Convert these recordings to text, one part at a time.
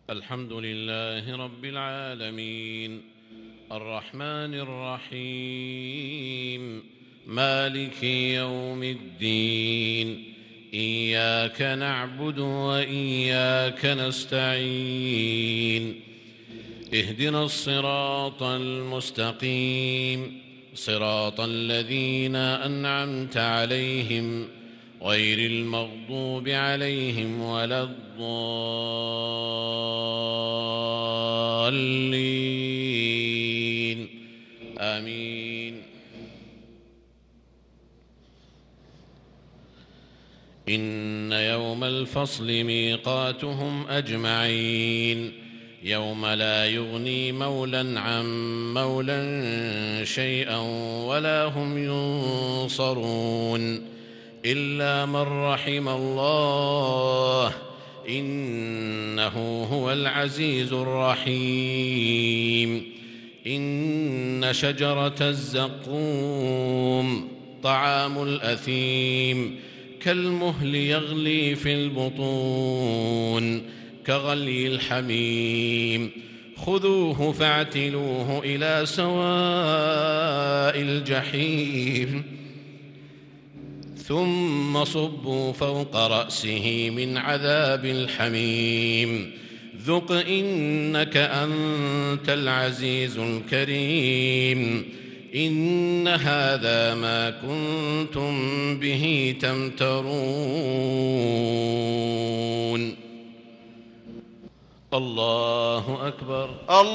الحمد لله رب العالمين الرحمن الرحيم مالك يوم الدين إياك نعبد وإياك نستعين اهدنا الصراط المستقيم صراط الذين أنعمت عليهم غير المغضوب عليهم ولا الضالين آمين. إن يوم الفصل ميقاتهم أجمعين يوم لا يغني مولى عن مولى شيئا ولا هم ينصرون إلا من رحم الله إنه هو العزيز الرحيم. إن شجرة الزقوم طعام الأثيم كالمهل يغلي في البطون كغلي الحميم خذوه فاعتلوه إلى سواء الجحيم ثم صبوا فوق رأسه من عذاب الحميم ذق إنك أنت العزيز الكريم. إن هذا ما كنتم به تمترون. الله أكبر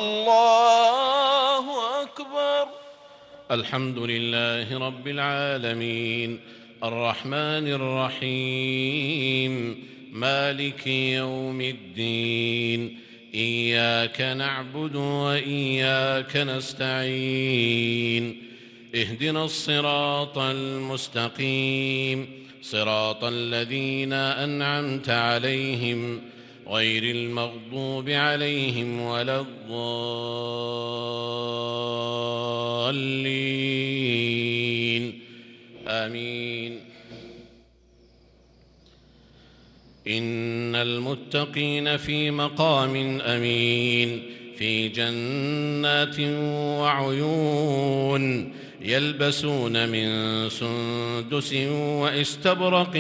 الله أكبر. الحمد لله رب العالمين الرحمن الرحيم مالك يوم الدين إياك نعبد وإياك نستعين اهدنا الصراط المستقيم صراط الذين أنعمت عليهم غير المغضوب عليهم ولا الضالين آمين. إن المتقين في مقام أمين في جنات وعيون يلبسون من سندس واستبرق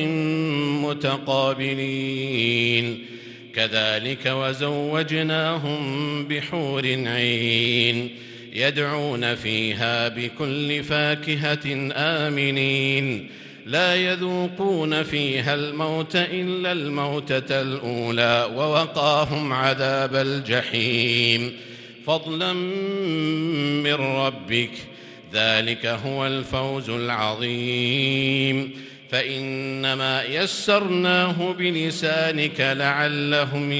متقابلين كذلك وزوجناهم بحور عين يدعون فيها بكل فاكهة آمنين لا يذوقون فيها الموت إلا الموتة الأولى ووقاهم عذاب الجحيم فضلا من ربك ذلك هو الفوز العظيم. فإنما يسرناه بلسانك لعلهم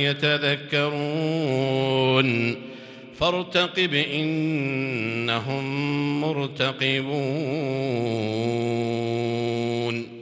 يتذكرون فارتقب إنهم مرتقبون.